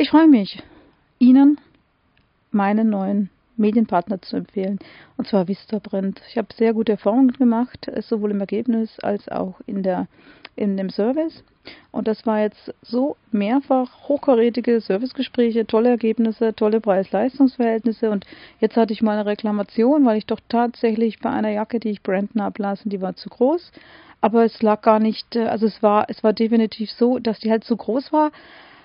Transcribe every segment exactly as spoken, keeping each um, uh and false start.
Ich freue mich, Ihnen meinen neuen Medienpartner zu empfehlen, und zwar Vistaprint. Ich habe sehr gute Erfahrungen gemacht, sowohl im Ergebnis als auch in der in dem Service. Und das war jetzt so mehrfach hochkarätige Servicegespräche, tolle Ergebnisse, tolle Preis-Leistungs-Verhältnisse. Und jetzt hatte ich mal eine Reklamation, weil ich doch tatsächlich bei einer Jacke, die ich branden habe lassen, die war zu groß. Aber es lag gar nicht, also es war, es war definitiv so, dass die halt zu groß war.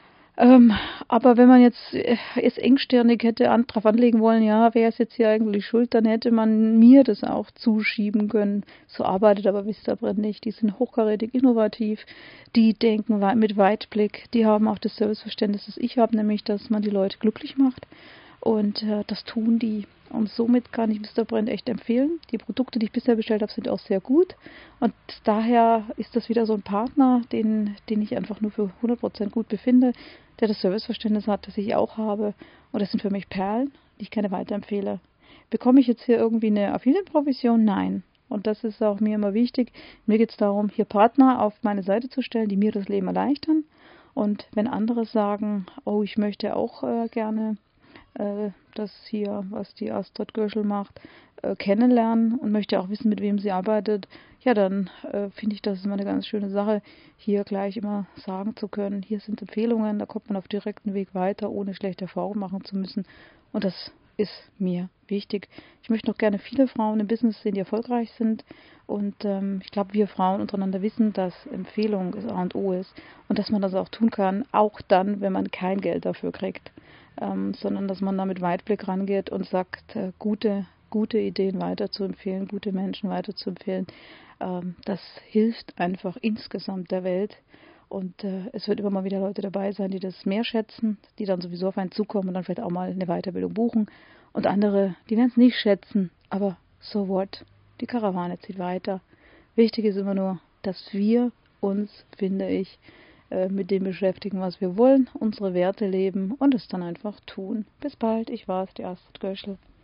Ähm, aber wenn man jetzt äh, es engstirnig hätte an, drauf anlegen wollen, ja, wer ist jetzt hier eigentlich schuld, dann hätte man mir das auch zuschieben können. So arbeitet aber Vistaprint nicht. Die sind hochkarätig innovativ, die denken mit Weitblick, die haben auch das Serviceverständnis, das ich habe, nämlich, dass man die Leute glücklich macht. Und äh, das tun die. Und somit kann ich Vistaprint echt empfehlen. Die Produkte, die ich bisher bestellt habe, sind auch sehr gut. Und daher ist das wieder so ein Partner, den, den ich einfach nur für hundert Prozent gut befinde, der das Serviceverständnis hat, das ich auch habe. Und das sind für mich Perlen, die ich gerne weiterempfehle. Bekomme ich jetzt hier irgendwie eine Affiliate-Provision? Nein. Und das ist auch mir immer wichtig. Mir geht es darum, hier Partner auf meine Seite zu stellen, die mir das Leben erleichtern. Und wenn andere sagen, oh, ich möchte auch äh, gerne äh, das hier, was die Astrid Görschel macht, äh, kennenlernen und möchte auch wissen, mit wem sie arbeitet, ja, dann äh, finde ich, das ist immer eine ganz schöne Sache, hier gleich immer sagen zu können, hier sind Empfehlungen, da kommt man auf direkten Weg weiter, ohne schlechte Erfahrungen machen zu müssen. Und das ist mir wichtig. Ich möchte noch gerne viele Frauen im Business sehen, die erfolgreich sind. Und ähm, ich glaube, wir Frauen untereinander wissen, dass Empfehlung das A und O ist und dass man das auch tun kann, auch dann, wenn man kein Geld dafür kriegt. Ähm, sondern dass man da mit Weitblick rangeht und sagt, äh, gute, gute Ideen weiterzuempfehlen, gute Menschen weiterzuempfehlen. Ähm, das hilft einfach insgesamt der Welt. Und äh, es wird immer mal wieder Leute dabei sein, die das mehr schätzen, die dann sowieso auf einen zukommen und dann vielleicht auch mal eine Weiterbildung buchen. Und andere, die werden es nicht schätzen, aber so what? Die Karawane zieht weiter. Wichtig ist immer nur, dass wir uns, finde ich, mit dem beschäftigen, was wir wollen, unsere Werte leben und es dann einfach tun. Bis bald, ich war's, die Astrid Göschel.